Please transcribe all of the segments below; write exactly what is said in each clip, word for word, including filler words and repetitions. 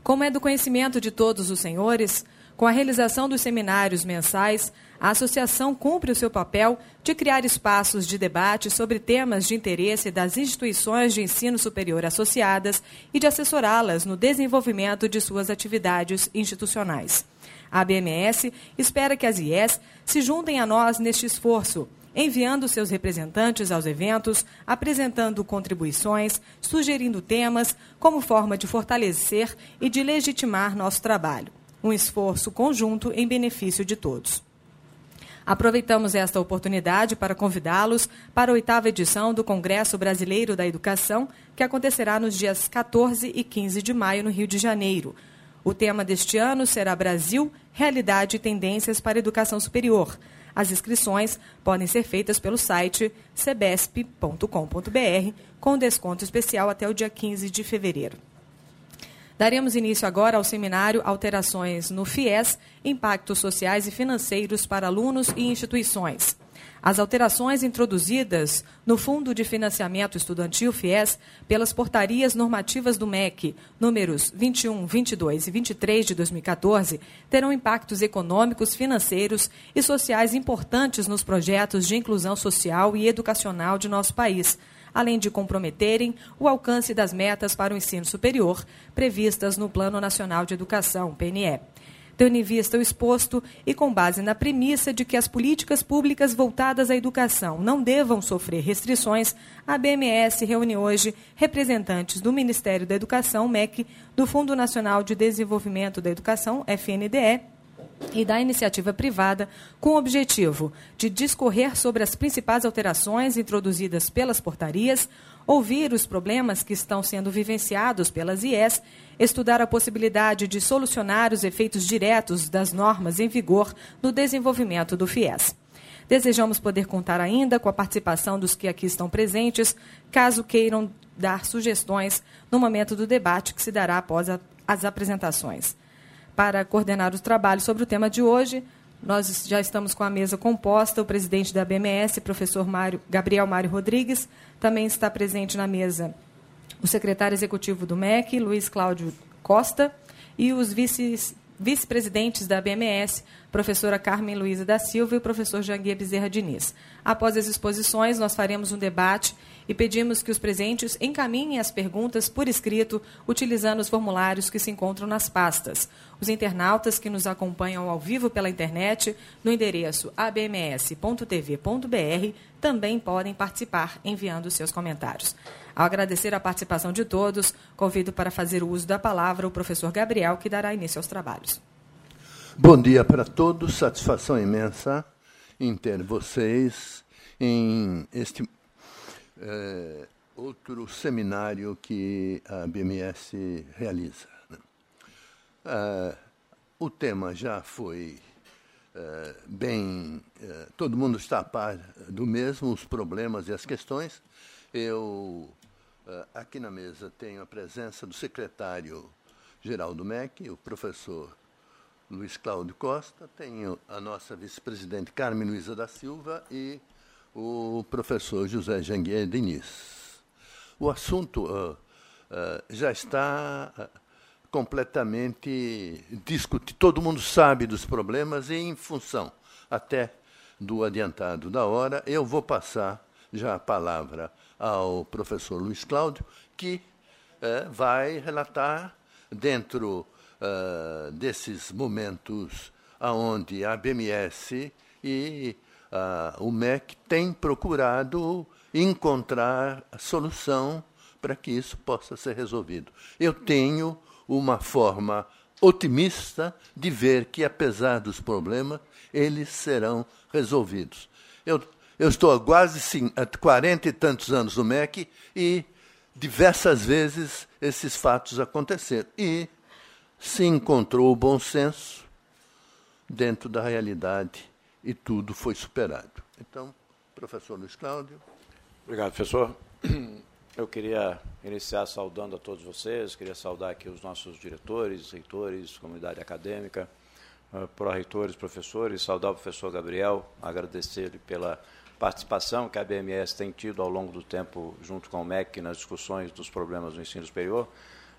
Como é do conhecimento de todos os senhores, com a realização dos seminários mensais, a associação cumpre o seu papel de criar espaços de debate sobre temas de interesse das instituições de ensino superior associadas e de assessorá-las no desenvolvimento de suas atividades institucionais. A A B M S espera que as I Es se juntem a nós neste esforço, enviando seus representantes aos eventos, apresentando contribuições, sugerindo temas, como forma de fortalecer e de legitimar nosso trabalho. Um esforço conjunto em benefício de todos. Aproveitamos esta oportunidade para convidá-los para a oitava edição do Congresso Brasileiro da Educação, que acontecerá nos dias quatorze e quinze de maio, no Rio de Janeiro. O tema deste ano será Brasil, Realidade e Tendências para a Educação Superior. As inscrições podem ser feitas pelo site cebesp ponto com ponto br, com desconto especial até o dia quinze de fevereiro. Daremos início agora ao seminário Alterações no FIES, Impactos Sociais e Financeiros para Alunos e Instituições. As alterações introduzidas no Fundo de Financiamento Estudantil FIES pelas portarias normativas do M E C, números vinte e um, vinte e dois e vinte e três de dois mil e quatorze, terão impactos econômicos, financeiros e sociais importantes nos projetos de inclusão social e educacional de nosso país, além de comprometerem o alcance das metas para o ensino superior previstas no Plano Nacional de Educação, P N E. Tendo em vista o exposto e com base na premissa de que as políticas públicas voltadas à educação não devam sofrer restrições, a A B M S reúne hoje representantes do Ministério da Educação, M E C, do Fundo Nacional de Desenvolvimento da Educação, F N D E, e da iniciativa privada, com o objetivo de discorrer sobre as principais alterações introduzidas pelas portarias, ouvir os problemas que estão sendo vivenciados pelas I Es, estudar a possibilidade de solucionar os efeitos diretos das normas em vigor no desenvolvimento do FIES. Desejamos poder contar ainda com a participação dos que aqui estão presentes, caso queiram dar sugestões no momento do debate que se dará após a, as apresentações. Para coordenar os trabalhos sobre o tema de hoje, nós já estamos com a mesa composta, o presidente da A B M S, professor Mário, Gabriel Mário Rodrigues, também está presente na mesa o secretário executivo do M E C, Luiz Cláudio Costa, e os vices, vice-presidentes da A B M S, professora Carmen Luiza da Silva e o professor Janguia Bezerra Diniz. Após as exposições, nós faremos um debate e pedimos que os presentes encaminhem as perguntas por escrito, utilizando os formulários que se encontram nas pastas. Os internautas que nos acompanham ao vivo pela internet, no endereço a b m s ponto t v ponto b r, também podem participar enviando seus comentários. Ao agradecer a participação de todos, convido para fazer o uso da palavra o professor Gabriel, que dará início aos trabalhos. Bom dia para todos, satisfação imensa em ter vocês em este é, outro seminário que a A B M S realiza. É, o tema já foi é, bem... É, todo mundo está a par do mesmo, os problemas e as questões. Eu, é, aqui na mesa, tenho a presença do secretário-geral do M E C, o professor Luiz Cláudio Costa, tenho a nossa vice-presidente Carmen Luiza da Silva e o professor José Janguia Diniz. O assunto uh, uh, já está uh, completamente discutido. Todo mundo sabe dos problemas e, em função até do adiantado da hora, eu vou passar já a palavra ao professor Luiz Cláudio, que uh, vai relatar dentro Uh, desses momentos onde a A B M S e uh, o M E C têm procurado encontrar a solução para que isso possa ser resolvido. Eu tenho uma forma otimista de ver que, apesar dos problemas, eles serão resolvidos. Eu, eu estou há quase sim, há quarenta e tantos anos no M E C e diversas vezes esses fatos aconteceram. E se encontrou o bom senso dentro da realidade e tudo foi superado. Então, professor Luiz Cláudio. Obrigado, professor. Eu queria iniciar saudando a todos vocês, queria saudar aqui os nossos diretores, reitores, comunidade acadêmica, pró-reitores, professores, saudar o professor Gabriel, agradecer-lhe pela participação que a A B M S tem tido ao longo do tempo junto com o M E C nas discussões dos problemas do ensino superior.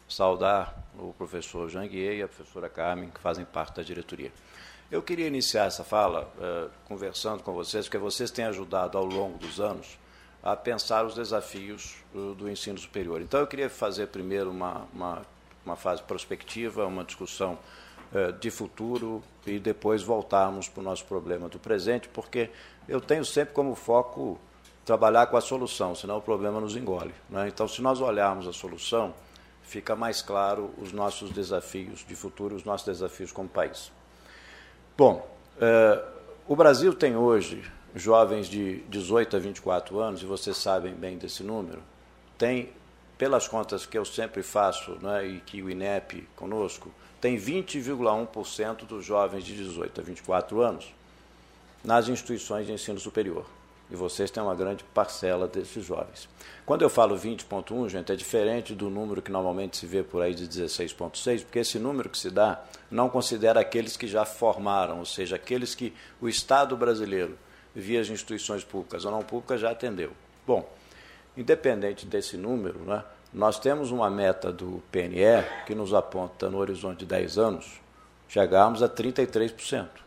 saudar o professor Janguier e a professora Carmen, que fazem parte da diretoria. Eu queria iniciar essa fala uh, conversando com vocês, porque vocês têm ajudado ao longo dos anos a pensar os desafios uh, do ensino superior. Então, eu queria fazer primeiro uma, uma, uma fase prospectiva, uma discussão uh, de futuro e depois voltarmos para o nosso problema do presente, porque eu tenho sempre como foco trabalhar com a solução, senão o problema nos engole, né? Então, se nós olharmos a solução, fica mais claro os nossos desafios de futuro, os nossos desafios como país. Bom, eh, o Brasil tem hoje jovens de dezoito a vinte e quatro anos, e vocês sabem bem desse número, tem, pelas contas que eu sempre faço, né, e que o INEP conosco, tem vinte vírgula um por cento dos jovens de dezoito a vinte e quatro anos nas instituições de ensino superior. E vocês têm uma grande parcela desses jovens. Quando eu falo vinte vírgula um, gente, é diferente do número que normalmente se vê por aí de dezesseis vírgula seis, porque esse número que se dá não considera aqueles que já formaram, ou seja, aqueles que o Estado brasileiro, via as instituições públicas ou não públicas, já atendeu. Bom, independente desse número, né, nós temos uma meta do P N E que nos aponta, no horizonte de dez anos, chegarmos a trinta e três por cento.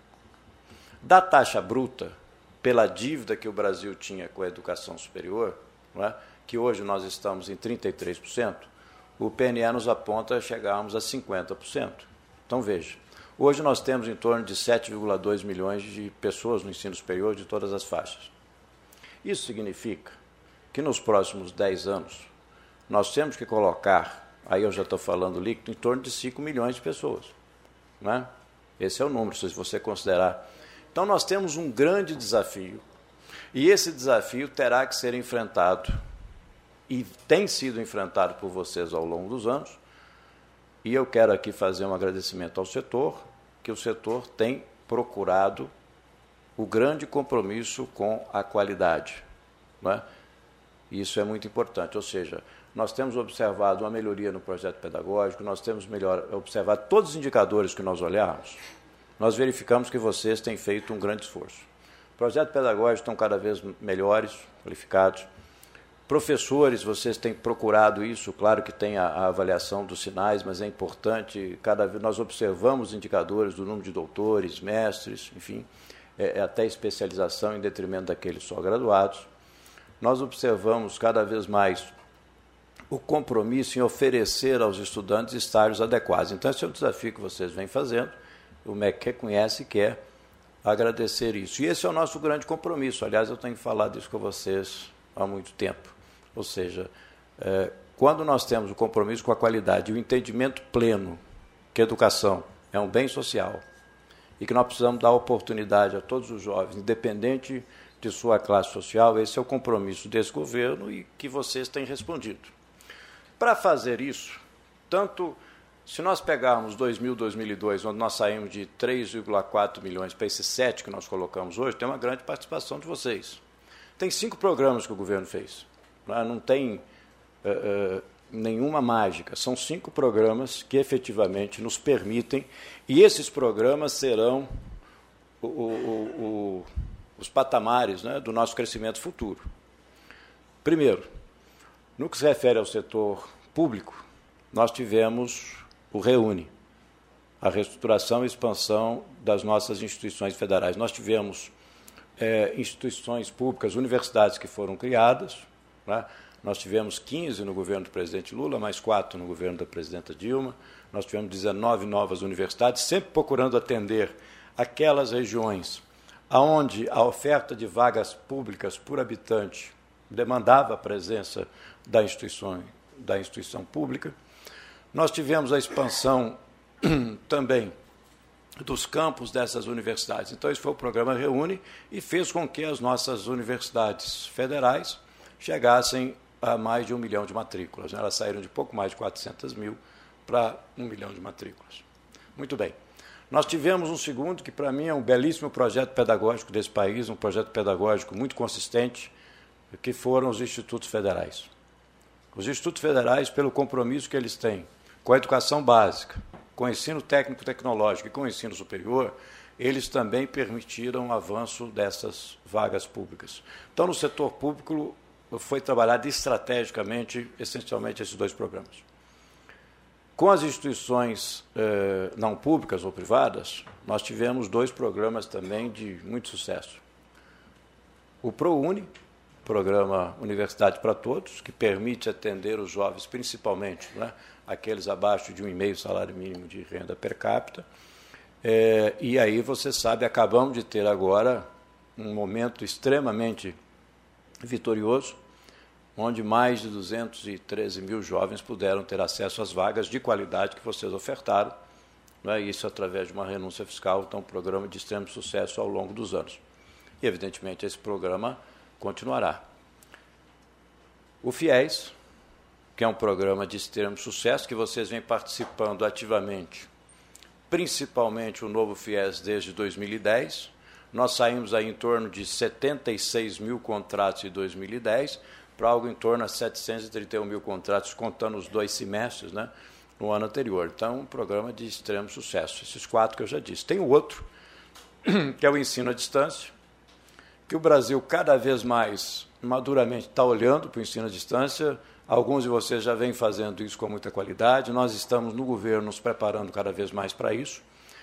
Da taxa bruta, pela dívida que o Brasil tinha com a educação superior, não é? Que hoje nós estamos em trinta e três por cento, o P N E nos aponta a chegarmos a cinquenta por cento. Então, veja, hoje nós temos em torno de sete vírgula dois milhões de pessoas no ensino superior de todas as faixas. Isso significa que nos próximos dez anos nós temos que colocar, aí eu já estou falando líquido, em torno de cinco milhões de pessoas. Não é? Esse é o número, se você considerar. Então, nós temos um grande desafio, e esse desafio terá que ser enfrentado, e tem sido enfrentado por vocês ao longo dos anos, e eu quero aqui fazer um agradecimento ao setor, que o setor tem procurado o grande compromisso com a qualidade. Não é? Isso é muito importante, ou seja, nós temos observado uma melhoria no projeto pedagógico, nós temos melhor, observado todos os indicadores que nós olharmos, nós verificamos que vocês têm feito um grande esforço. Projetos pedagógicos estão cada vez melhores, qualificados. Professores, vocês têm procurado isso, claro que tem a, a avaliação dos sinais, mas é importante, cada vez nós observamos indicadores do número de doutores, mestres, enfim, é, é até especialização em detrimento daqueles só graduados. Nós observamos cada vez mais o compromisso em oferecer aos estudantes estágios adequados. Então, esse é o desafio que vocês vêm fazendo. O M E C reconhece e quer agradecer isso. E esse é o nosso grande compromisso. Aliás, eu tenho falado isso com vocês há muito tempo. Ou seja, é, quando nós temos o compromisso com a qualidade e o entendimento pleno que a educação é um bem social e que nós precisamos dar oportunidade a todos os jovens, independente de sua classe social, esse é o compromisso desse governo e que vocês têm respondido. Para fazer isso, tanto... Se nós pegarmos dois mil, dois mil e dois, onde nós saímos de três vírgula quatro milhões para esses sete que nós colocamos hoje, tem uma grande participação de vocês. Tem cinco programas que o governo fez. Não tem uh, uh, nenhuma mágica. São cinco programas que efetivamente nos permitem, e esses programas serão o, o, o, os patamares, né, do nosso crescimento futuro. Primeiro, no que se refere ao setor público, nós tivemos o REUNE, a reestruturação e expansão das nossas instituições federais. Nós tivemos é, instituições públicas, universidades que foram criadas, né? Nós tivemos quinze no governo do presidente Lula, mais quatro no governo da presidenta Dilma, nós tivemos dezenove novas universidades, sempre procurando atender aquelas regiões onde a oferta de vagas públicas por habitante demandava a presença da instituição, da instituição pública. Nós tivemos a expansão também dos campos dessas universidades. Então, esse foi o programa REUNE e fez com que as nossas universidades federais chegassem a mais de um milhão de matrículas. Elas saíram de pouco mais de quatrocentas mil para um milhão de matrículas. Muito bem. Nós tivemos um segundo, que para mim é um belíssimo projeto pedagógico desse país, um projeto pedagógico muito consistente, que foram os institutos federais. Os institutos federais, pelo compromisso que eles têm com a educação básica, com o ensino técnico-tecnológico e com o ensino superior, eles também permitiram o avanço dessas vagas públicas. Então, no setor público, foi trabalhado estrategicamente, essencialmente, esses dois programas. Com as instituições eh, não públicas ou privadas, nós tivemos dois programas também de muito sucesso. O ProUni, Programa Universidade para Todos, que permite atender os jovens, principalmente, né, aqueles abaixo de um e meio salário mínimo de renda per capita. É, e aí, você sabe, acabamos de ter agora um momento extremamente vitorioso, onde mais de duzentos e treze mil jovens puderam ter acesso às vagas de qualidade que vocês ofertaram, né, isso através de uma renúncia fiscal, então um programa de extremo sucesso ao longo dos anos. E, evidentemente, esse programa continuará. O FIES, que é um programa de extremo sucesso, que vocês vêm participando ativamente, principalmente o novo FIES desde dois mil e dez. Nós saímos aí em torno de setenta e seis mil contratos em dois mil e dez, para algo em torno de setecentos e trinta e um mil contratos, contando os dois semestres, né, no ano anterior. Então, um programa de extremo sucesso. Esses quatro que eu já disse. Tem o outro, que é o ensino à distância, que o Brasil cada vez mais maduramente está olhando para o ensino à distância. Alguns de vocês já vêm fazendo isso com muita qualidade. Nós estamos no governo nos preparando cada vez mais para isso.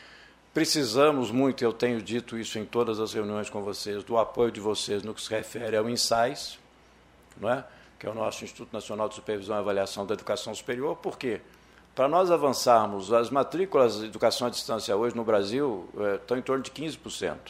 Precisamos muito, eu tenho dito isso em todas as reuniões com vocês, do apoio de vocês no que se refere ao INSAIS, não é? Que é o nosso Instituto Nacional de Supervisão e Avaliação da Educação Superior. Por quê? Para nós avançarmos, as matrículas de educação à distância hoje no Brasil é, estão em torno de quinze por cento.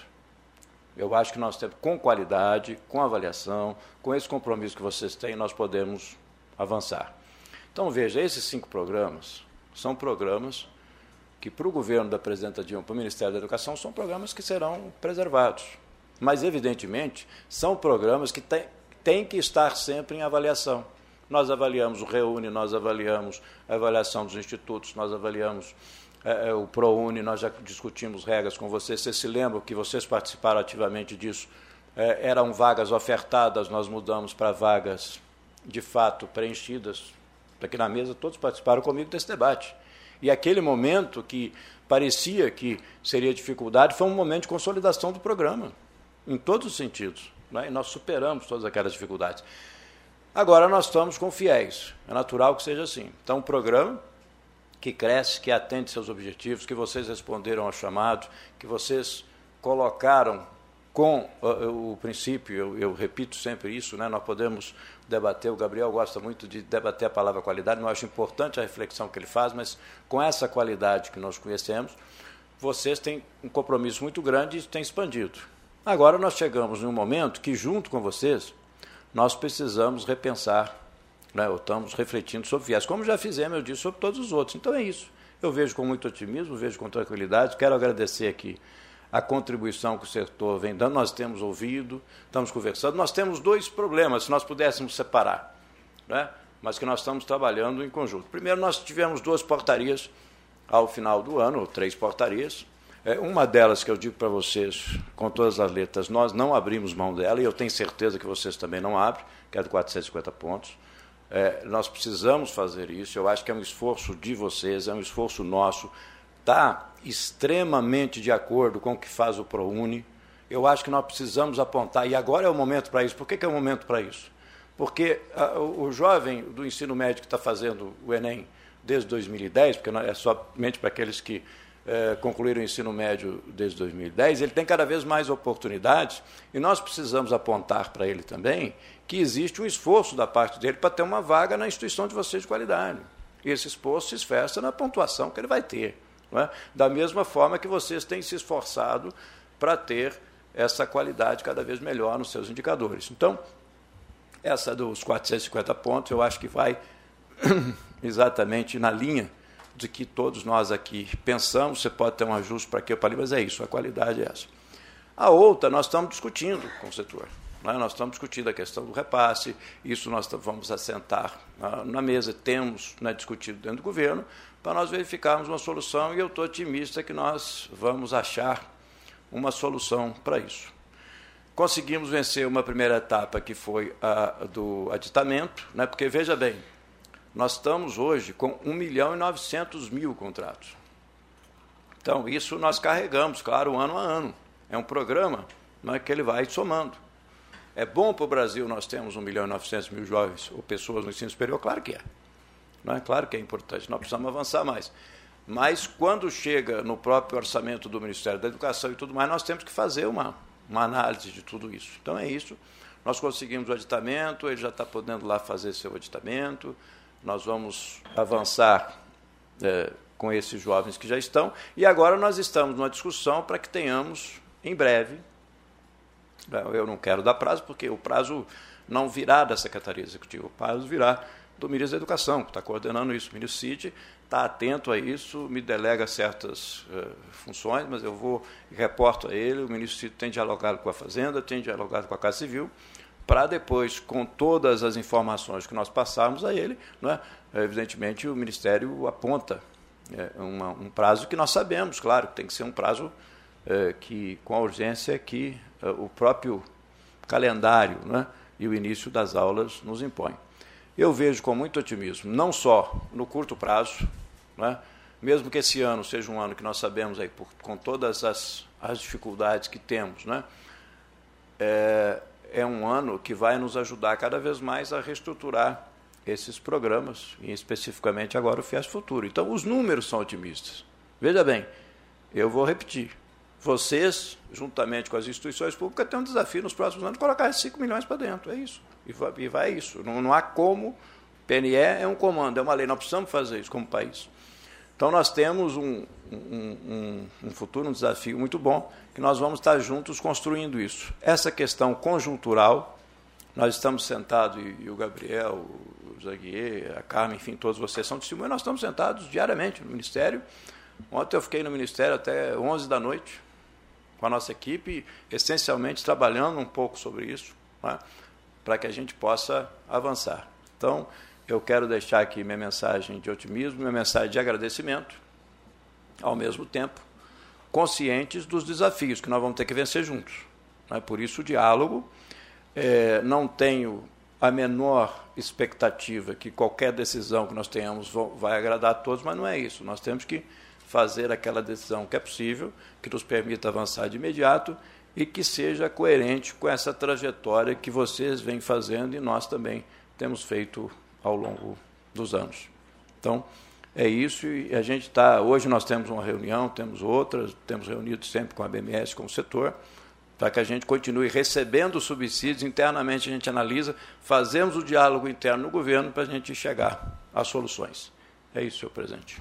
Eu acho que nós temos, com qualidade, com avaliação, com esse compromisso que vocês têm, nós podemos avançar. Então, veja, esses cinco programas são programas que, para o governo da presidenta Dilma, para o Ministério da Educação, são programas que serão preservados. Mas, evidentemente, são programas que têm, têm que estar sempre em avaliação. Nós avaliamos o REUNI, nós avaliamos a avaliação dos institutos, nós avaliamos é, é, o ProUni, nós já discutimos regras com vocês. Vocês se lembram que vocês participaram ativamente disso? É, eram vagas ofertadas, nós mudamos para vagas de fato preenchidas. Aqui na mesa todos participaram comigo desse debate. E aquele momento que parecia que seria dificuldade foi um momento de consolidação do programa, em todos os sentidos, né? E nós superamos todas aquelas dificuldades. Agora nós estamos com FIES, é natural que seja assim. Então, um programa que cresce, que atende seus objetivos, que vocês responderam ao chamado, que vocês colocaram com uh, o princípio, eu, eu repito sempre isso, né? Nós podemos debater, o Gabriel gosta muito de debater a palavra qualidade, eu acho importante a reflexão que ele faz, mas com essa qualidade que nós conhecemos, vocês têm um compromisso muito grande e têm expandido. Agora nós chegamos em um momento que, junto com vocês, nós precisamos repensar, né? Ou estamos refletindo sobre FIES, como já fizemos, eu disse, sobre todos os outros. Então é isso. Eu vejo com muito otimismo, vejo com tranquilidade, quero agradecer aqui a contribuição que o setor vem dando, nós temos ouvido, estamos conversando, nós temos dois problemas, se nós pudéssemos separar, né? Mas que nós estamos trabalhando em conjunto. Primeiro, nós tivemos duas portarias ao final do ano, ou três portarias. É, uma delas que eu digo para vocês, com todas as letras, nós não abrimos mão dela, e eu tenho certeza que vocês também não abrem, que é de quatrocentos e cinquenta pontos. É, nós precisamos fazer isso, eu acho que é um esforço de vocês, é um esforço nosso, está extremamente de acordo com o que faz o ProUni. Eu acho que nós precisamos apontar, e agora é o momento para isso. Por que, que é o momento para isso? Porque a, o, o jovem do ensino médio que está fazendo o Enem desde dois mil e dez, porque não é somente para aqueles que é, concluíram o ensino médio desde dois mil e dez, ele tem cada vez mais oportunidades, e nós precisamos apontar para ele também que existe um esforço da parte dele para ter uma vaga na instituição de vocês de qualidade. E esse esforço se esforça na pontuação que ele vai ter. Não é? Da mesma forma que vocês têm se esforçado para ter essa qualidade cada vez melhor nos seus indicadores. Então, essa dos quatrocentos e cinquenta pontos, eu acho que vai exatamente na linha de que todos nós aqui pensamos. Você pode ter um ajuste para aqui ou para ali, mas é isso, a qualidade é essa. A outra, nós estamos discutindo com o setor. Não é? Nós estamos discutindo a questão do repasse, isso nós vamos assentar na, na mesa, temos, né, discutido dentro do governo, para nós verificarmos uma solução, e eu estou otimista que nós vamos achar uma solução para isso. Conseguimos vencer uma primeira etapa, que foi a do aditamento, né, porque, veja bem, nós estamos hoje com um milhão e novecentos mil contratos. Então, isso nós carregamos, claro, ano a ano. É um programa, né, que ele vai somando. É bom para o Brasil nós temos um milhão e novecentos mil jovens ou pessoas no ensino superior? Claro que é. Não é? Claro que é importante, nós precisamos avançar mais. Mas, quando chega no próprio orçamento do Ministério da Educação e tudo mais, nós temos que fazer uma, uma análise de tudo isso. Então, é isso. Nós conseguimos o aditamento, ele já está podendo lá fazer seu aditamento, nós vamos avançar é, com esses jovens que já estão, e agora nós estamos numa discussão para que tenhamos, em breve, eu não quero dar prazo, porque o prazo não virá da Secretaria Executiva, o prazo virá do Ministério da Educação, que está coordenando isso. O ministro Cid está atento a isso, me delega certas uh, funções, mas eu vou e reporto a ele. O ministro Cid tem dialogado com a Fazenda, tem dialogado com a Casa Civil, para depois, com todas as informações que nós passarmos a ele, não é? Evidentemente, o Ministério aponta é, uma, um prazo que nós sabemos, claro, tem que ser um prazo é, que, com a urgência que é, o próprio calendário, não é? E o início das aulas nos impõe. Eu vejo com muito otimismo, não só no curto prazo, não é? Mesmo que esse ano seja um ano que nós sabemos, aí, por, com todas as, as dificuldades que temos, não é? É, é um ano que vai nos ajudar cada vez mais a reestruturar esses programas, e especificamente agora o Fies Futuro. Então, os números são otimistas. Veja bem, eu vou repetir. Vocês, juntamente com as instituições públicas, têm um desafio nos próximos anos de colocar esses cinco milhões para dentro. É isso. E vai, e vai isso. Não, não há como. P N E é um comando, é uma lei. Nós precisamos fazer isso como país. Então, nós temos um, um, um, um futuro, um desafio muito bom, que nós vamos estar juntos construindo isso. Essa questão conjuntural, nós estamos sentados, e, e o Gabriel, o Zaguier, a Carmen, enfim, todos vocês são testemunhas, nós estamos sentados diariamente no Ministério. Ontem eu fiquei no Ministério até onze da noite, com a nossa equipe, essencialmente trabalhando um pouco sobre isso, né, para que a gente possa avançar. Então, eu quero deixar aqui minha mensagem de otimismo, minha mensagem de agradecimento, ao mesmo tempo, conscientes dos desafios que nós vamos ter que vencer juntos. Né? Por isso, o diálogo. É, não tenho a menor expectativa que qualquer decisão que nós tenhamos vai agradar a todos, mas não é isso. Nós temos que fazer aquela decisão que é possível, que nos permita avançar de imediato e que seja coerente com essa trajetória que vocês vêm fazendo e nós também temos feito ao longo dos anos. Então, é isso, e a gente está... Hoje nós temos uma reunião, temos outras, temos reunido sempre com a B M S, com o setor, para que a gente continue recebendo subsídios, internamente a gente analisa, fazemos o diálogo interno no governo para a gente chegar às soluções. É isso, senhor presidente.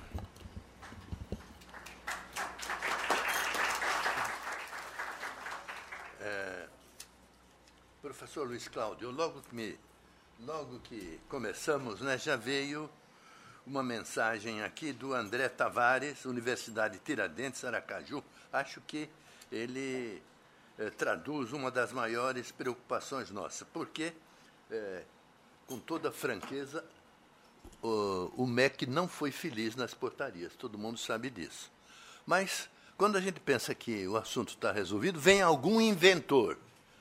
É, professor Luiz Cláudio, logo que, me, logo que começamos, né, já veio uma mensagem aqui do André Tavares, Universidade Tiradentes, Aracaju. Acho que ele... Eh, traduz uma das maiores preocupações nossas, porque, eh, com toda franqueza, o, o M E C não foi feliz nas portarias, todo mundo sabe disso. Mas, quando a gente pensa que o assunto está resolvido, vem algum inventor.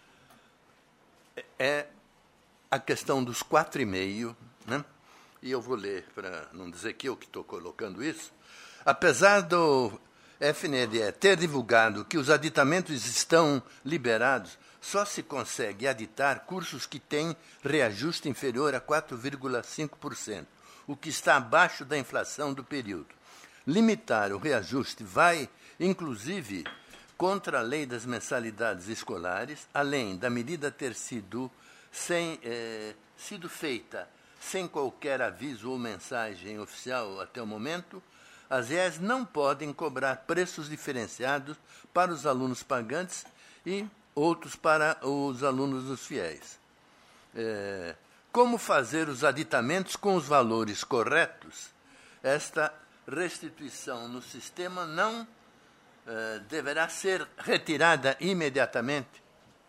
É a questão dos quatro e meio, né? E eu vou ler, para não dizer que eu que estou colocando isso. Apesar do F N D E ter divulgado que os aditamentos estão liberados, só se consegue aditar cursos que têm reajuste inferior a quatro vírgula cinco por cento, o que está abaixo da inflação do período. Limitar o reajuste vai, inclusive, contra a lei das mensalidades escolares, além da medida ter sido, sem, eh, sido feita sem qualquer aviso ou mensagem oficial até o momento. As I E S não podem cobrar preços diferenciados para os alunos pagantes e outros para os alunos dos fiéis. É, como fazer os aditamentos com os valores corretos? Esta restituição no sistema não é, deverá ser retirada imediatamente?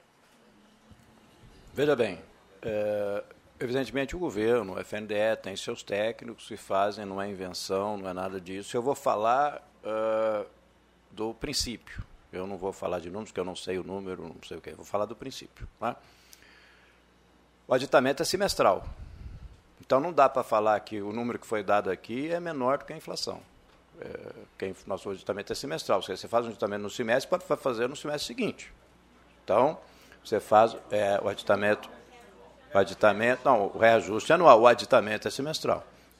Veja bem, é... evidentemente, o governo, o F N D E, tem seus técnicos que fazem, não é invenção, não é nada disso. Eu vou falar uh, do princípio. Eu não vou falar de números, porque eu não sei o número, não sei o que. Eu vou falar do princípio. Tá? O aditamento é semestral. Então, não dá para falar que o número que foi dado aqui é menor do que a inflação. É, que nosso aditamento é semestral. Se você faz um aditamento no semestre, pode fazer no semestre seguinte. Então, você faz é, o aditamento... O aditamento, não, o reajuste anual, o aditamento é semestral.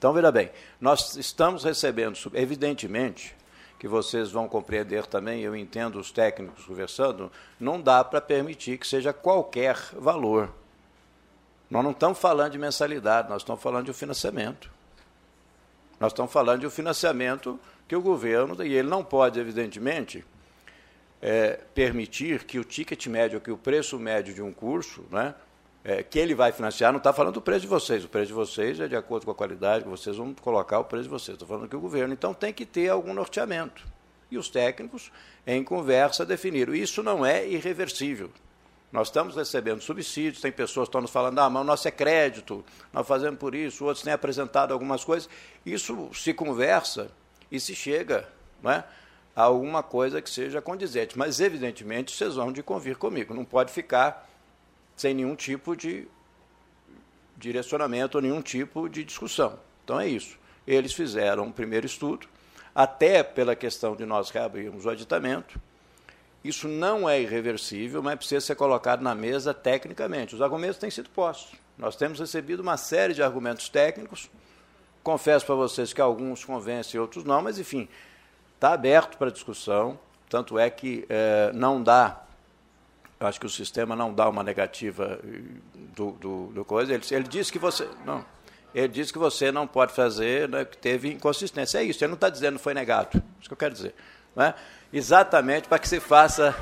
Então, veja bem, nós estamos recebendo, evidentemente, que vocês vão compreender também, eu entendo os técnicos conversando, não dá para permitir que seja qualquer valor. Nós não estamos falando de mensalidade, nós estamos falando de um financiamento. Nós estamos falando de um financiamento que o governo, e ele não pode, evidentemente, é, permitir que o ticket médio, que o preço médio de um curso, né, é, que ele vai financiar, não está falando do preço de vocês, o preço de vocês é de acordo com a qualidade que vocês vão colocar o preço de vocês, estou falando que o governo, então tem que ter algum norteamento. E os técnicos, em conversa, definiram. Isso não é irreversível. Nós estamos recebendo subsídios, tem pessoas que estão nos falando, ah, mas o nosso é crédito, nós fazemos por isso, outros têm apresentado algumas coisas. Isso se conversa e se chega, não é, a alguma coisa que seja condizente. Mas, evidentemente, vocês vão de convir comigo. Não pode ficar sem nenhum tipo de direcionamento ou nenhum tipo de discussão. Então, é isso. Eles fizeram um primeiro estudo, até pela questão de nós reabrirmos o aditamento. Isso não é irreversível, mas precisa ser colocado na mesa tecnicamente. Os argumentos têm sido postos. Nós temos recebido uma série de argumentos técnicos. Confesso para vocês que alguns convencem, outros não, mas, enfim, está aberto para discussão. Tanto é que eh, não dá, acho que o sistema não dá uma negativa do, do, do coisa. Ele, ele disse que você... Não. Ele disse que você não pode fazer, né, que teve inconsistência. É isso, ele não está dizendo que foi negado. Isso que eu quero dizer. Não é? Exatamente para que se faça...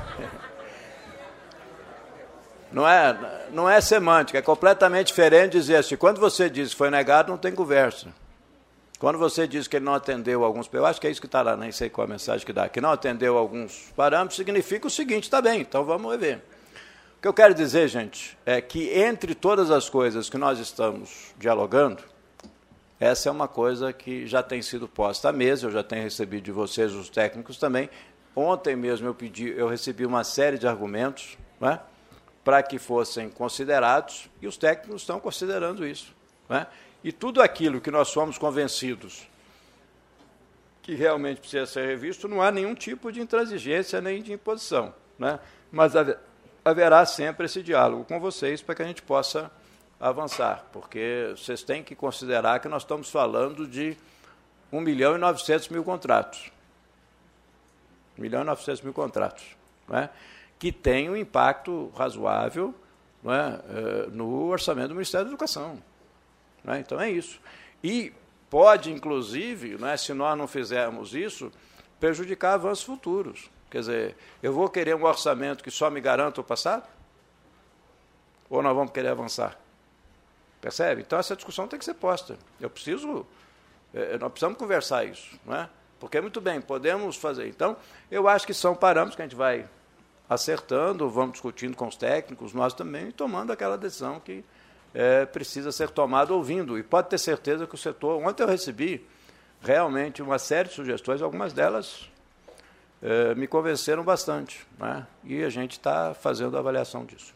Não é, não é semântica, é completamente diferente dizer assim, quando você diz que foi negado, não tem conversa. Quando você diz que ele não atendeu alguns... Eu acho que é isso que está lá, nem sei qual a mensagem que dá. Que não atendeu alguns parâmetros, significa o seguinte, está bem, então vamos rever. O que eu quero dizer, gente, é que entre todas as coisas que nós estamos dialogando, essa é uma coisa que já tem sido posta à mesa, eu já tenho recebido de vocês, os técnicos também. Ontem mesmo eu, pedi, eu recebi uma série de argumentos, não é, para que fossem considerados, e os técnicos estão considerando isso. Não é? E tudo aquilo que nós somos convencidos que realmente precisa ser revisto, não há nenhum tipo de intransigência nem de imposição. Não é? Mas haverá sempre esse diálogo com vocês para que a gente possa avançar, porque vocês têm que considerar que nós estamos falando de um milhão e novecentos mil contratos. um milhão e novecentos mil contratos, não é? Que tem um impacto razoável, não é, no orçamento do Ministério da Educação. Não é? Então é isso. E pode, inclusive, não é, se nós não fizermos isso, prejudicar avanços futuros. Quer dizer, eu vou querer um orçamento que só me garanta o passado? Ou nós vamos querer avançar? Percebe? Então, essa discussão tem que ser posta. Eu preciso, eh, nós precisamos conversar isso, não é? Porque, muito bem, podemos fazer. Então, eu acho que são parâmetros que a gente vai acertando, vamos discutindo com os técnicos, nós também, tomando aquela decisão que eh, precisa ser tomada ouvindo. E pode ter certeza que o setor... Ontem eu recebi realmente uma série de sugestões, algumas delas... Uh, me convenceram bastante, né? E a gente está fazendo a avaliação disso.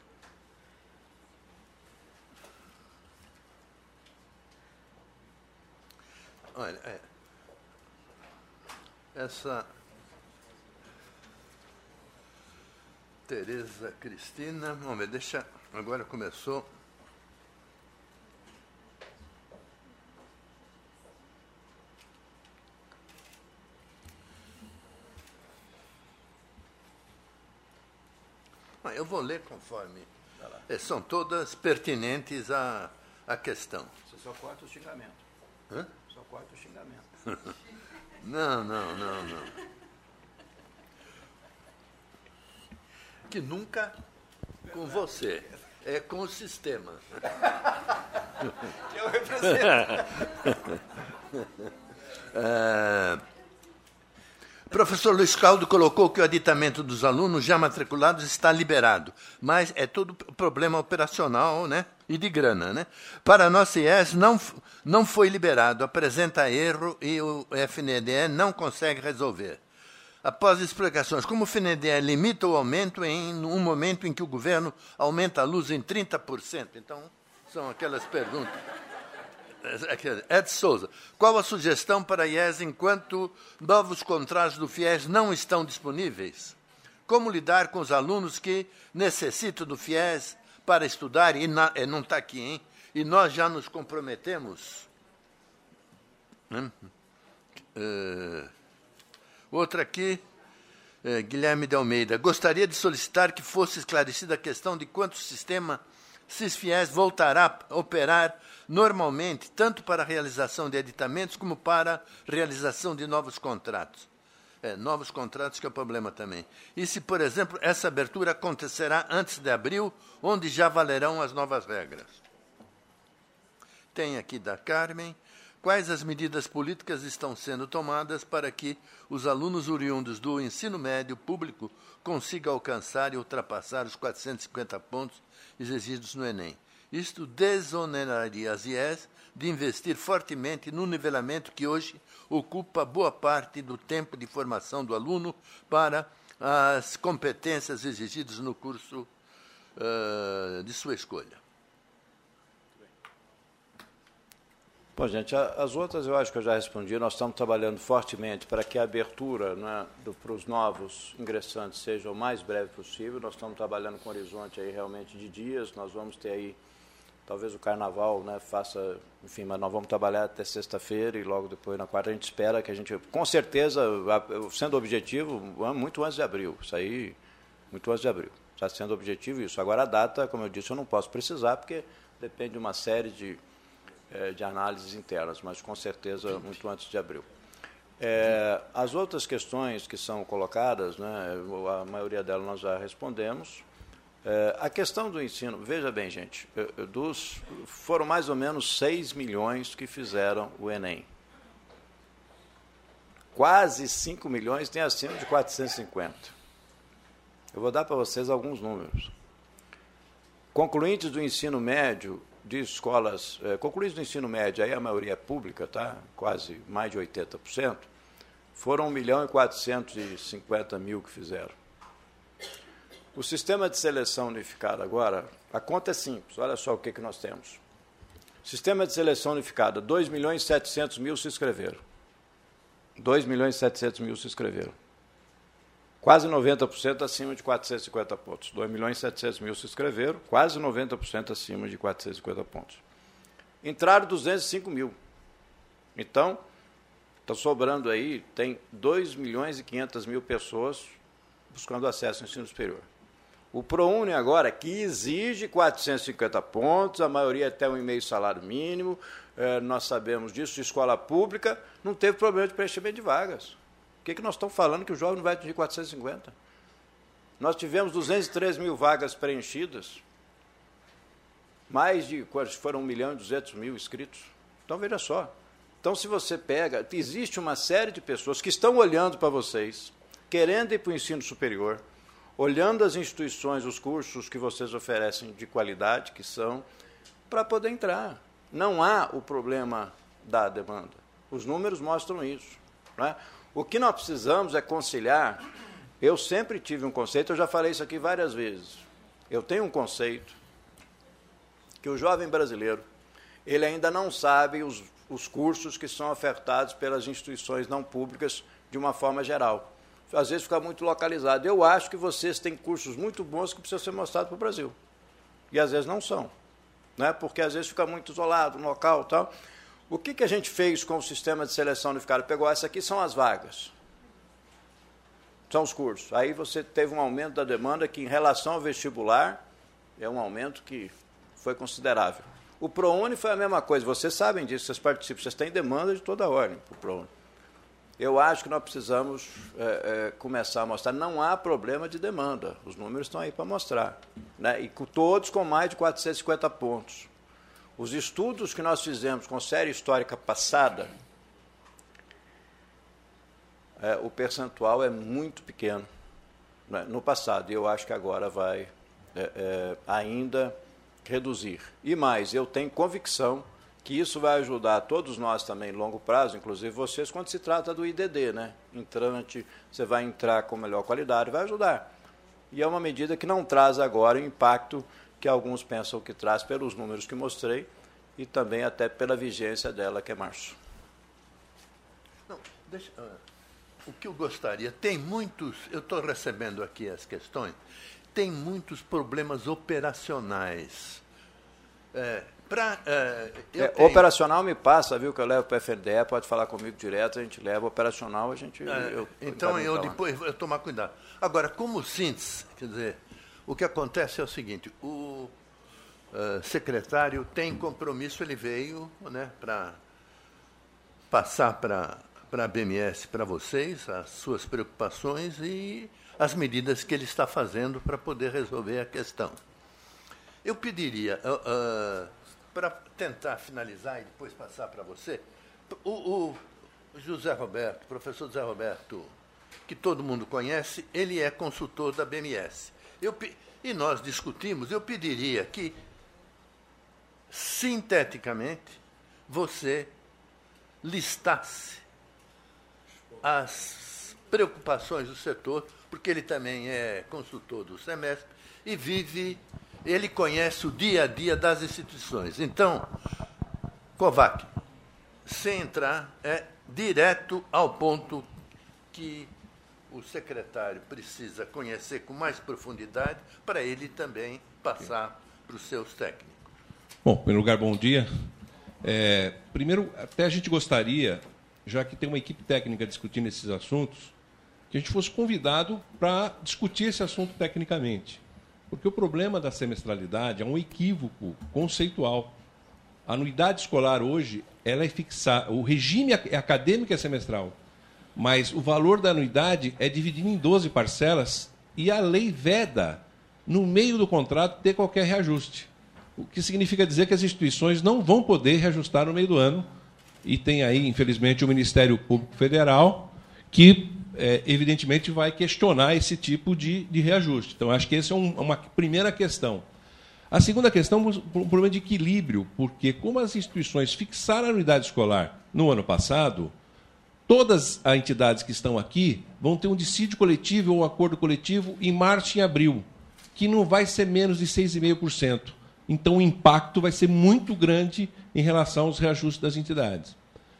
Olha, é, essa Tereza Cristina, vamos ver, deixa, agora começou. Eu vou ler conforme. São todas pertinentes à, à questão. Você só corta o xingamento. Hã? Só corta o xingamento. Não, não, não, não. Que nunca com você. É com o sistema. Que eu represento. é... Professor Luiz Caldo colocou que o aditamento dos alunos já matriculados está liberado, mas é todo problema operacional, né, e de grana. Né? Para a nossa I E S, não, não foi liberado, apresenta erro e o F N D E não consegue resolver. Após explicações, como o F N D E limita o aumento em um momento em que o governo aumenta a luz em trinta por cento? Então, são aquelas perguntas... Ed Souza, qual a sugestão para a I E S enquanto novos contratos do FIES não estão disponíveis? Como lidar com os alunos que necessitam do FIES para estudar, e na, não está aqui, hein? E nós já nos comprometemos Né? Uh, outra aqui, uh, Guilherme de Almeida. Gostaria de solicitar que fosse esclarecida a questão de quanto o sistema Cisfies voltará a operar normalmente, tanto para a realização de editamentos como para a realização de novos contratos. É, novos contratos que é o problema também. E se, por exemplo, essa abertura acontecerá antes de abril, onde já valerão as novas regras? Tem aqui da Carmen. Quais as medidas políticas estão sendo tomadas para que os alunos oriundos do ensino médio público consigam alcançar e ultrapassar os quatrocentos e cinquenta pontos exigidos no Enem? Isto desoneraria as I E S de investir fortemente no nivelamento que hoje ocupa boa parte do tempo de formação do aluno para as competências exigidas no curso uh, de sua escolha. Bom, gente, as outras eu acho que eu já respondi. Nós estamos trabalhando fortemente para que a abertura, né, para os novos ingressantes seja o mais breve possível. Nós estamos trabalhando com horizonte aí realmente de dias. Nós vamos ter aí, talvez o carnaval, né, faça, enfim, mas nós vamos trabalhar até sexta-feira e logo depois na quarta a gente espera que a gente, com certeza, sendo objetivo, muito antes de abril. Isso aí, muito antes de abril. Está sendo objetivo isso. Agora a data, como eu disse, eu não posso precisar porque depende de uma série de de análises internas, mas com certeza muito antes de abril. É, as outras questões que são colocadas, né, a maioria delas nós já respondemos. É, a questão do ensino, veja bem, gente, dos, foram mais ou menos seis milhões que fizeram o Enem. Quase cinco milhões têm acima de quatrocentos e cinquenta. Eu vou dar para vocês alguns números. Concluintes do ensino médio, de escolas, eh, concluídos do ensino médio, aí a maioria é pública, tá? Quase mais de oitenta por cento, foram um milhão e quatrocentos e cinquenta mil que fizeram. O sistema de seleção unificado agora, a conta é simples, olha só o que, que nós temos. Sistema de seleção unificada, dois milhões e setecentos mil se inscreveram. dois milhões e setecentos mil se inscreveram. Quase noventa por cento acima de quatrocentos e cinquenta pontos. dois milhões e setecentos mil se inscreveram, quase noventa por cento acima de quatrocentos e cinquenta pontos. Entraram duzentos e cinco mil. Então, está sobrando aí, tem dois milhões e quinhentas mil pessoas buscando acesso ao ensino superior. O ProUni agora, que exige quatrocentos e cinquenta pontos, a maioria até um e meio salário mínimo, eh, nós sabemos disso, escola pública, não teve problema de preenchimento de vagas. Por que, que nós estamos falando que o jovem não vai atingir quatrocentos e cinquenta? Nós tivemos duzentas e três mil vagas preenchidas, mais de, foram um milhão e duzentos mil inscritos. Então, veja só. Então, se você pega, existe uma série de pessoas que estão olhando para vocês, querendo ir para o ensino superior, olhando as instituições, os cursos que vocês oferecem de qualidade, que são, para poder entrar. Não há o problema da demanda. Os números mostram isso, não é? O que nós precisamos é conciliar. Eu sempre tive um conceito, eu já falei isso aqui várias vezes. Eu tenho um conceito que o jovem brasileiro, ele ainda não sabe os, os cursos que são ofertados pelas instituições não públicas de uma forma geral. Às vezes fica muito localizado. Eu acho que vocês têm cursos muito bons que precisam ser mostrados para o Brasil. E às vezes não são, né? Porque às vezes fica muito isolado no local e tal. O que, que a gente fez com o sistema de seleção unificado? Pegou, essa aqui são as vagas. São os cursos. Aí você teve um aumento da demanda que, em relação ao vestibular, é um aumento que foi considerável. O ProUni foi a mesma coisa. Vocês sabem disso, vocês participam, vocês têm demanda de toda a ordem para o ProUni. Eu acho que nós precisamos é, é, começar a mostrar. Não há problema de demanda. Os números estão aí para mostrar, né? E todos com mais de quatrocentos e cinquenta pontos. Os estudos que nós fizemos com série histórica passada, é, o percentual é muito pequeno, né, no passado, e eu acho que agora vai é, é, ainda reduzir. E mais, eu tenho convicção que isso vai ajudar todos nós também, em longo prazo, inclusive vocês, quando se trata do I D D, né? Entrante, você vai entrar com melhor qualidade, vai ajudar. E é uma medida que não traz agora o impacto que alguns pensam que traz pelos números que mostrei e também até pela vigência dela, que é março. Não, deixa, uh, o que eu gostaria, tem muitos, eu estou recebendo aqui as questões, tem muitos problemas operacionais. É, Pra, uh, eu é, tenho... Operacional me passa, viu, que eu levo para a F N D E, pode falar comigo direto, a gente leva. Operacional, a gente... É, eu, então, eu depois vou tomar cuidado. Agora, como síntese, quer dizer, o que acontece é o seguinte, o uh, secretário tem compromisso, ele veio, né, para passar para a B M S, para vocês, as suas preocupações e as medidas que ele está fazendo para poder resolver a questão. Eu pediria... Uh, uh, para tentar finalizar e depois passar para você, o, o José Roberto, o professor José Roberto, que todo mundo conhece, ele é consultor da B M S. Eu, e nós discutimos, eu pediria que, sinteticamente, você listasse as preocupações do setor, porque ele também é consultor do semestre e vive... Ele conhece o dia a dia das instituições. Então, Kovac, sem entrar, é direto ao ponto que o secretário precisa conhecer com mais profundidade para ele também passar para os seus técnicos. Bom, em primeiro lugar, bom dia. É, primeiro, até a gente gostaria, já que tem uma equipe técnica discutindo esses assuntos, que a gente fosse convidado para discutir esse assunto tecnicamente. Porque o problema da semestralidade é um equívoco conceitual. A anuidade escolar hoje, ela é fixada, o regime acadêmico é semestral, mas o valor da anuidade é dividido em doze parcelas e a lei veda, no meio do contrato, ter qualquer reajuste. O que significa dizer que as instituições não vão poder reajustar no meio do ano. E tem aí, infelizmente, o Ministério Público Federal, que... É, evidentemente, vai questionar esse tipo de, de reajuste. Então, acho que essa é um, uma primeira questão. A segunda questão é um problema de equilíbrio, porque, como as instituições fixaram a anuidade escolar no ano passado, todas as entidades que estão aqui vão ter um dissídio coletivo ou um acordo coletivo em março e abril, que não vai ser menos de seis vírgula cinco por cento. Então, o impacto vai ser muito grande em relação aos reajustes das entidades.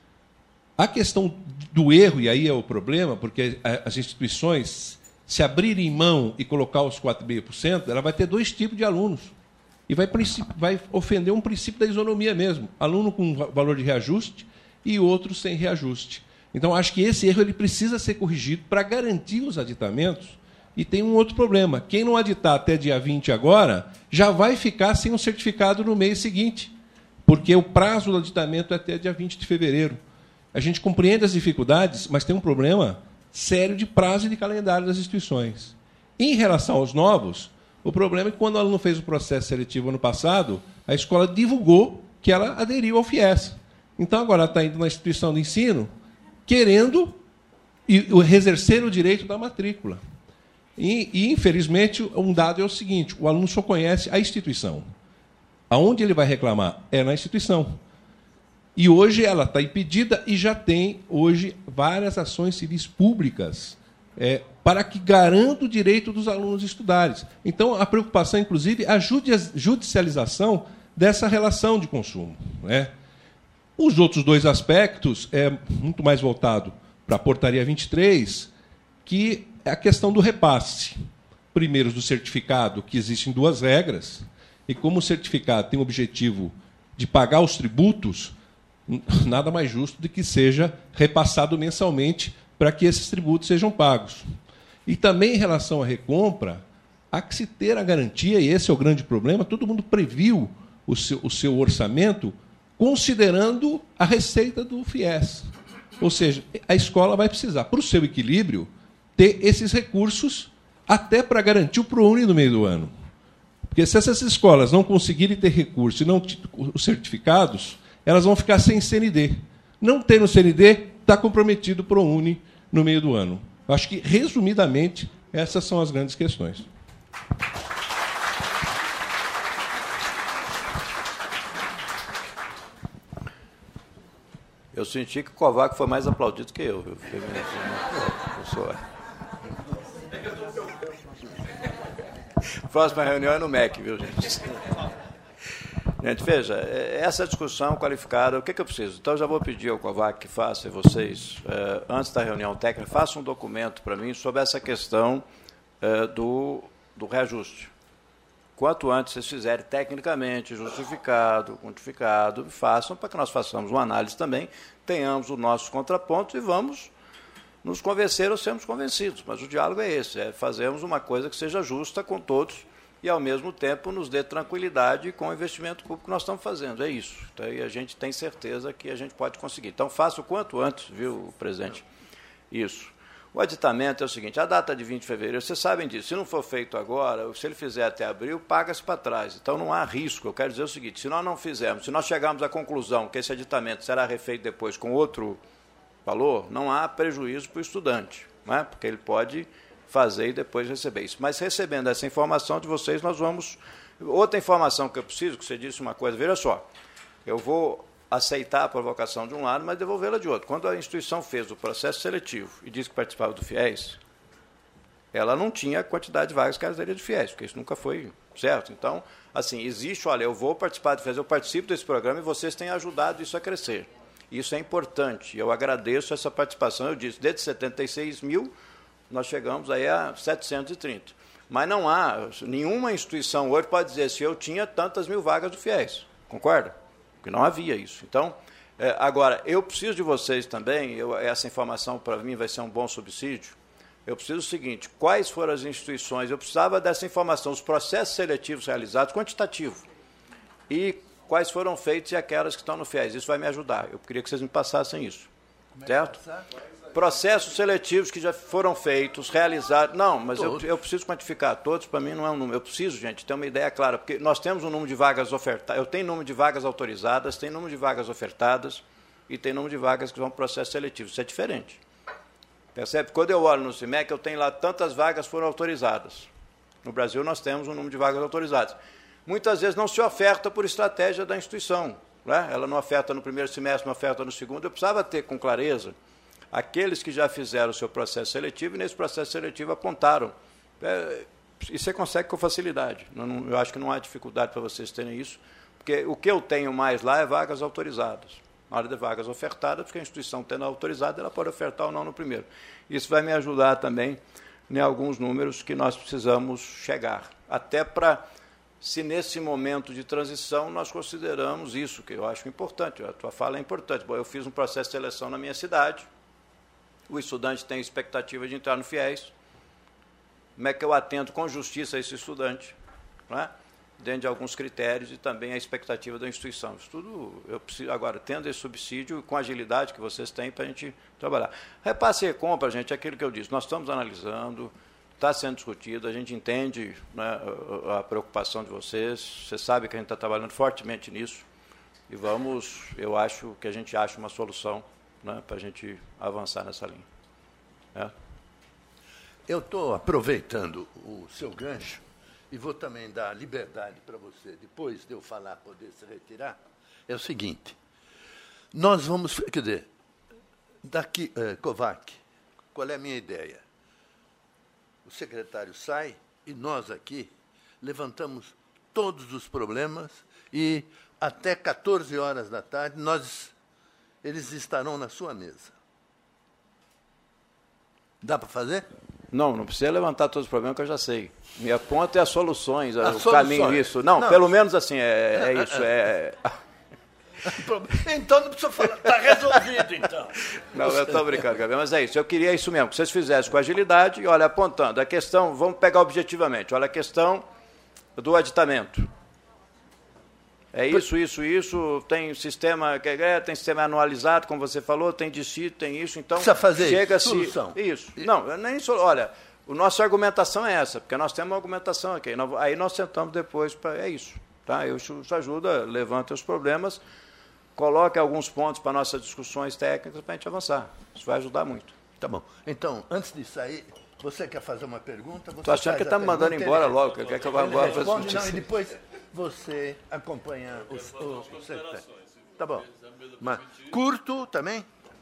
A questão do erro, e aí é o problema, porque as instituições, se abrirem mão e colocar os quatro vírgula cinco por cento, ela vai ter dois tipos de alunos. E vai, vai ofender um princípio da isonomia mesmo. Aluno com valor de reajuste e outro sem reajuste. Então, acho que esse erro ele precisa ser corrigido para garantir os aditamentos. E tem um outro problema. Quem não aditar até dia vinte agora, já vai ficar sem um certificado no mês seguinte, porque o prazo do aditamento é até dia vinte de fevereiro. A gente compreende as dificuldades, mas tem um problema sério de prazo e de calendário das instituições. Em relação aos novos, o problema é que, quando o aluno fez o processo seletivo ano passado, a escola divulgou que ela aderiu ao FIES. Então, agora ela está indo na instituição de ensino querendo exercer o direito da matrícula. E, e, infelizmente, um dado é o seguinte, o aluno só conhece a instituição. Aonde ele vai reclamar? É na instituição. E hoje ela está impedida e já tem, hoje, várias ações civis públicas é, para que garanta o direito dos alunos estudarem. Então, a preocupação, inclusive, é a judicialização dessa relação de consumo. Né? Os outros dois aspectos é muito mais voltado para a portaria vinte e três, que é a questão do repasse. Primeiro, do certificado, que existem duas regras, e como o certificado tem o objetivo de pagar os tributos, nada mais justo do que seja repassado mensalmente para que esses tributos sejam pagos. E também, em relação à recompra, há que se ter a garantia, e esse é o grande problema, todo mundo previu o seu, o seu orçamento considerando a receita do FIES. Ou seja, a escola vai precisar, para o seu equilíbrio, ter esses recursos até para garantir o ProUni no meio do ano. Porque se essas escolas não conseguirem ter recursos e não os certificados, elas vão ficar sem C N D. Não tendo C N D, está comprometido o ProUni no meio do ano. Acho que, resumidamente, essas são as grandes questões. Eu senti que o Kovac foi mais aplaudido que eu. Eu fiquei meio assim, professor. Próxima reunião é no M E C, viu, gente? Gente, veja, essa discussão qualificada, o que, que eu preciso? Então, eu já vou pedir ao Kovac que faça, e vocês, eh, antes da reunião técnica, façam um documento para mim sobre essa questão eh, do, do reajuste. quanto antes vocês fizerem tecnicamente, justificado, quantificado, façam para que nós façamos uma análise também, tenhamos os nossos contrapontos e vamos nos convencer ou sermos convencidos. Mas o diálogo é esse, é fazermos uma coisa que seja justa com todos e, ao mesmo tempo, nos dê tranquilidade com o investimento público que nós estamos fazendo. É isso. Então, e a gente tem certeza que a gente pode conseguir. Então, faça o quanto antes, viu, presidente? Isso. O aditamento é o seguinte, a data de vinte de fevereiro, vocês sabem disso, se não for feito agora, se ele fizer até abril, paga-se para trás. Então, não há risco. Eu quero dizer o seguinte, se nós não fizermos, se nós chegarmos à conclusão que esse aditamento será refeito depois com outro valor, não há prejuízo para o estudante, não é? Porque ele pode fazer e depois receber isso. Mas recebendo essa informação de vocês, nós vamos... Outra informação que eu preciso, que você disse uma coisa, veja só, eu vou aceitar a provocação de um lado, mas devolvê-la de outro. Quando a instituição fez o processo seletivo e disse que participava do FIES, ela não tinha a quantidade de vagas que ela teria de FIES, porque isso nunca foi certo. Então, assim, existe, olha, eu vou participar do FIES, eu participo desse programa e vocês têm ajudado isso a crescer. Isso é importante, eu agradeço essa participação. Eu disse, desde setenta e seis mil, nós chegamos aí a setecentos e trinta. Mas não há, nenhuma instituição hoje pode dizer se eu tinha tantas mil vagas do FIES, concorda? Porque não havia isso. Então, é, agora, eu preciso de vocês também, eu, essa informação para mim vai ser um bom subsídio, eu preciso do seguinte, quais foram as instituições, eu precisava dessa informação, os processos seletivos realizados, quantitativo, e quais foram feitos e aquelas que estão no FIES. Isso vai me ajudar. Eu queria que vocês me passassem isso. Certo? Processos seletivos que já foram feitos, realizados. Não, mas eu, eu preciso quantificar. Todos, para mim, não é um número. Eu preciso, gente, ter uma ideia clara, porque nós temos um número de vagas ofertadas. Eu tenho número de vagas autorizadas, tem número de vagas ofertadas e tem número de vagas que vão para processo seletivo. Isso é diferente. Percebe? Quando eu olho no CIMEC, eu tenho lá tantas vagas foram autorizadas. No Brasil, nós temos um número de vagas autorizadas. Muitas vezes não se oferta por estratégia da instituição. Né? Ela não oferta no primeiro semestre, não oferta no segundo. Eu precisava ter com clareza aqueles que já fizeram o seu processo seletivo e nesse processo seletivo apontaram. É, e você consegue com facilidade. Eu, não, eu acho que não há dificuldade para vocês terem isso, porque o que eu tenho mais lá é vagas autorizadas. Na hora de vagas ofertadas, porque a instituição tendo autorizada, ela pode ofertar ou não no primeiro. Isso vai me ajudar também em alguns números que nós precisamos chegar. Até para... se nesse momento de transição nós consideramos isso, que eu acho importante, a tua fala é importante. Bom, eu fiz um processo de seleção na minha cidade, o estudante tem expectativa de entrar no FIES, como é que eu atendo com justiça a esse estudante, não é? Dentro de alguns critérios e também a expectativa da instituição. Isso tudo, eu preciso, agora, tendo esse subsídio com a agilidade que vocês têm para a gente trabalhar. Repasse e compra, gente, é aquilo que eu disse, nós estamos analisando, está sendo discutido, a gente entende, né, a preocupação de vocês, você sabe que a gente está trabalhando fortemente nisso e vamos, eu acho que a gente acha uma solução, né, para a gente avançar nessa linha. É? Eu estou aproveitando o seu gancho e vou também dar liberdade para você, depois de eu falar, poder se retirar. É o seguinte, nós vamos, quer dizer, daqui, eh, Kovac, qual é a minha ideia? O secretário sai e nós aqui levantamos todos os problemas e até quatorze horas da tarde nós, eles estarão na sua mesa. Dá para fazer? Não, não precisa levantar todos os problemas que eu já sei. Minha ponta é as soluções, as o soluções. Caminho, isso. Não, não, pelo menos assim, é, é isso. É... Então não precisa falar, está resolvido, então. Não, eu estou brincando, Gabriel, mas é isso. Eu queria isso mesmo, que vocês fizessem com agilidade e, olha, apontando. A questão, vamos pegar objetivamente, olha a questão do aditamento. É isso, isso, isso, tem sistema, tem sistema anualizado, como você falou, tem D C I, tem isso, então... Precisa fazer chega-se, solução. Isso. Não, nem só, olha, a nossa argumentação é essa, porque nós temos uma argumentação aqui, aí nós sentamos depois, pra, é isso, tá? Isso ajuda, levanta os problemas, coloque alguns pontos para nossas discussões técnicas para a gente avançar. Isso vai ajudar muito. Tá bom. Então, antes de sair, você quer fazer uma pergunta? Estou achando que está me mandando embora logo, que quer que eu vá embora para responde, não, e depois você acompanha o, o, o secretário. Tá bom. Mas, curto também?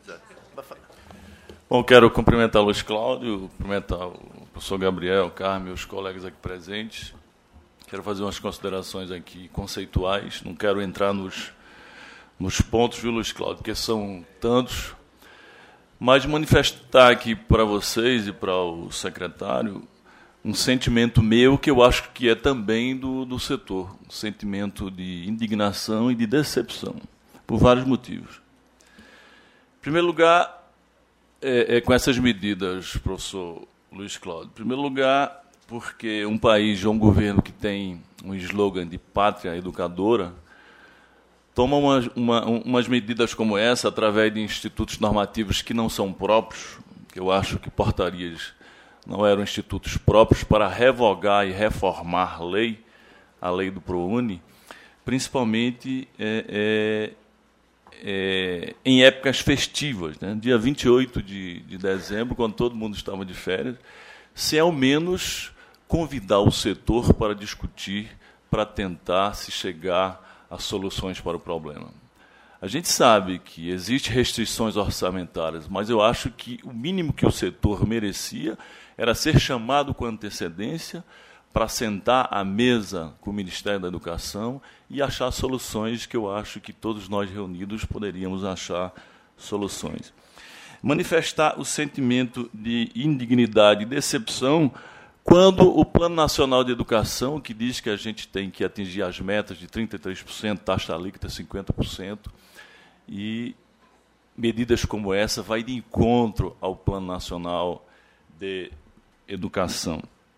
Bom, quero cumprimentar o Luiz Cláudio, cumprimentar o professor Gabriel, o Carme e os colegas aqui presentes. Quero fazer umas considerações aqui conceituais, não quero entrar nos, nos pontos, viu, Luiz Cláudio, porque são tantos, mas manifestar aqui para vocês e para o secretário um sentimento meu que eu acho que é também do, do setor, um sentimento de indignação e de decepção, por vários motivos. Em primeiro lugar, é, é com essas medidas, professor Luiz Cláudio, em primeiro lugar, porque um país ou um governo que tem um slogan de pátria educadora toma uma, uma, umas medidas como essa através de institutos normativos que não são próprios, que eu acho que portarias não eram institutos próprios para revogar e reformar a lei, a lei do ProUni, principalmente é, é, é, em épocas festivas, né? Dia vinte e oito de, de dezembro, quando todo mundo estava de férias, sem ao menos convidar o setor para discutir, para tentar se chegar a soluções para o problema. A gente sabe que existem restrições orçamentárias, mas eu acho que o mínimo que o setor merecia era ser chamado com antecedência para sentar à mesa com o Ministério da Educação e achar soluções que eu acho que todos nós reunidos poderíamos achar soluções. Manifestar o sentimento de indignidade e decepção quando o Plano Nacional de Educação, que diz que a gente tem que atingir as metas de trinta e três por cento, taxa líquida cinquenta por cento, e medidas como essa vai de encontro ao Plano Nacional de Educação.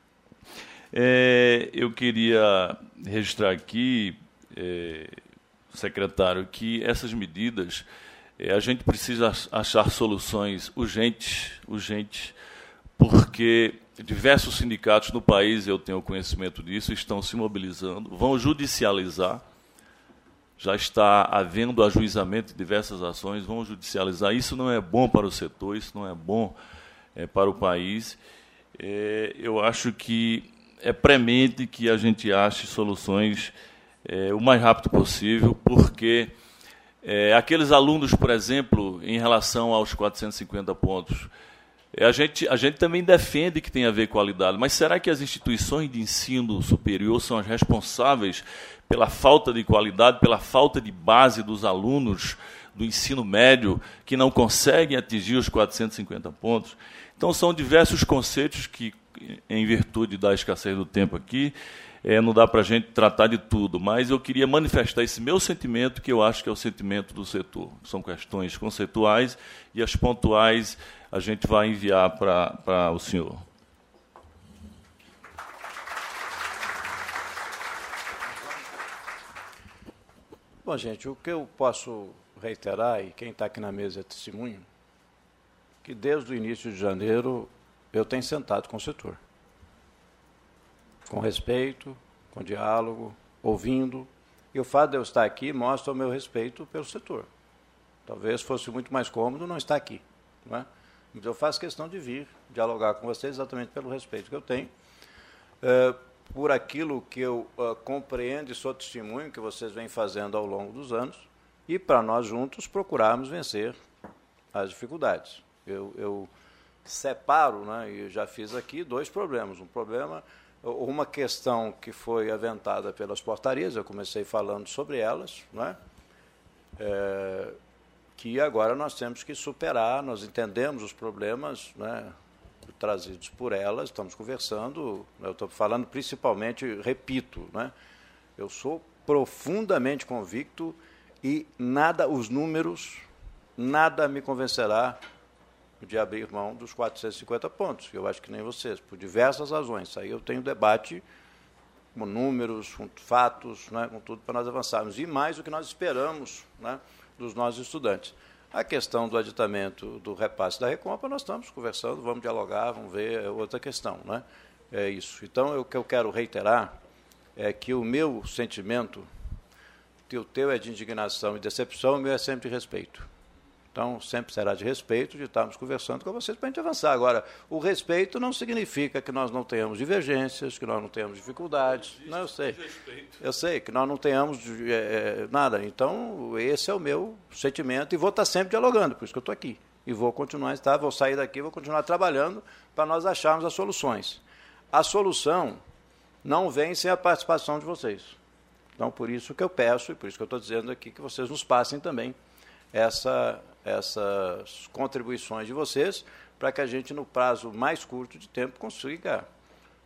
É, eu queria registrar aqui, é, secretário, que essas medidas, é, a gente precisa achar soluções urgentes, urgentes, porque diversos sindicatos no país, eu tenho conhecimento disso, estão se mobilizando, vão judicializar, já está havendo ajuizamento de diversas ações, vão judicializar. Isso não é bom para o setor, isso não é bom é, para o país. É, eu acho que é premente que a gente ache soluções é, o mais rápido possível, porque é, aqueles alunos, por exemplo, em relação aos quatrocentos e cinquenta pontos, A gente, a gente também defende que tem a ver com qualidade, mas será que as instituições de ensino superior são as responsáveis pela falta de qualidade, pela falta de base dos alunos do ensino médio que não conseguem atingir os quatrocentos e cinquenta pontos? Então, são diversos conceitos que, em virtude da escassez do tempo aqui, é, não dá para a gente tratar de tudo, mas eu queria manifestar esse meu sentimento, que eu acho que é o sentimento do setor. São questões conceituais e as pontuais a gente vai enviar para, para o senhor. Bom, gente, o que eu posso reiterar, e quem está aqui na mesa é testemunho, que desde o início de janeiro eu tenho sentado com o setor. Com respeito, com diálogo, ouvindo. E o fato de eu estar aqui mostra o meu respeito pelo setor. Talvez fosse muito mais cômodo não estar aqui, não é? Mas eu faço questão de vir dialogar com vocês exatamente pelo respeito que eu tenho, é, por aquilo que eu uh, compreendo e sou testemunho que vocês vêm fazendo ao longo dos anos, e para nós juntos procurarmos vencer as dificuldades. Eu, eu separo, né, e já fiz aqui, dois problemas. Um problema, uma questão que foi aventada pelas portarias, eu comecei falando sobre elas, né, é, que agora nós temos que superar, nós entendemos os problemas, né, trazidos por elas, estamos conversando, eu estou falando principalmente, repito, né, eu sou profundamente convicto e nada, os números, nada me convencerá de abrir mão dos quatrocentos e cinquenta pontos, eu acho que nem vocês, por diversas razões. Aí eu tenho debate com números, com fatos, né, com tudo para nós avançarmos, e mais o que nós esperamos, né, dos nossos estudantes. A questão do aditamento do repasse da recompra, nós estamos conversando, vamos dialogar, vamos ver, é outra questão, né? É isso. Então, o que eu quero reiterar é que o meu sentimento, que o teu é de indignação e decepção, o meu é sempre de respeito. Então, sempre será de respeito de estarmos conversando com vocês para a gente avançar. Agora, o respeito não significa que nós não tenhamos divergências, que nós não tenhamos dificuldades. Não, eu sei. Eu sei que nós não tenhamos é, nada. Então, esse é o meu sentimento e vou estar sempre dialogando, por isso que eu estou aqui. E vou continuar a estar, vou sair daqui, vou continuar trabalhando para nós acharmos as soluções. A solução não vem sem a participação de vocês. Então, por isso que eu peço, e por isso que eu estou dizendo aqui, que vocês nos passem também essa... essas contribuições de vocês, para que a gente, no prazo mais curto de tempo, consiga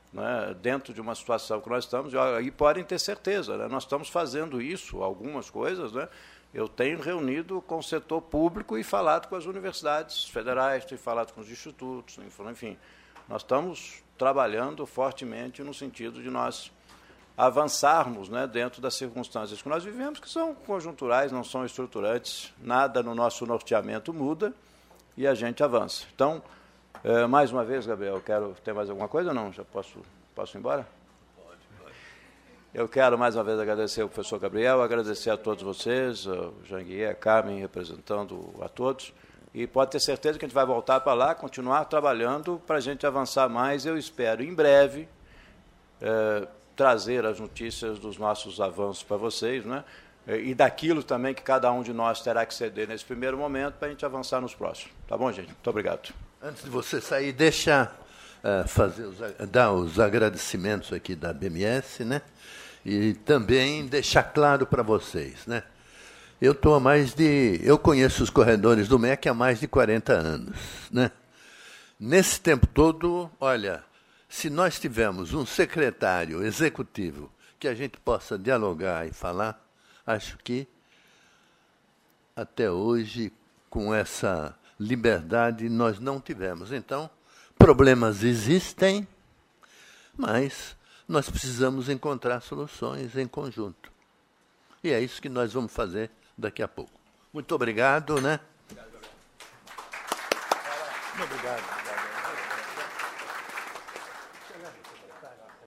né, dentro de uma situação que nós estamos, e podem ter certeza, né, nós estamos fazendo isso, algumas coisas, né, eu tenho reunido com o setor público e falado com as universidades federais, tenho falado com os institutos, enfim, nós estamos trabalhando fortemente no sentido de nós avançarmos, né, dentro das circunstâncias que nós vivemos, que são conjunturais, não são estruturantes, nada no nosso norteamento muda e a gente avança. Então, é, mais uma vez, Gabriel, quero... Tem mais alguma coisa ou não? Já posso, posso ir embora? Pode, pode. Eu quero mais uma vez agradecer ao professor Gabriel, agradecer a todos vocês, ao Janguier, a Carmen, representando a todos, e pode ter certeza que a gente vai voltar para lá, continuar trabalhando para a gente avançar mais. Eu espero, em breve, é, trazer as notícias dos nossos avanços para vocês, né? E daquilo também que cada um de nós terá que ceder nesse primeiro momento para a gente avançar nos próximos. Tá bom, gente? Muito obrigado. Antes de você sair, deixa uh, fazer os, dar os agradecimentos aqui da B M S, né? E também deixar claro para vocês, né? Eu tô há mais de, eu conheço os corredores do M E C há mais de quarenta anos, né? Nesse tempo todo, olha, se nós tivermos um secretário executivo que a gente possa dialogar e falar, acho que até hoje, com essa liberdade, nós não tivemos. Então, problemas existem, mas nós precisamos encontrar soluções em conjunto. E é isso que nós vamos fazer daqui a pouco. Muito obrigado, né? Obrigado. Muito obrigado.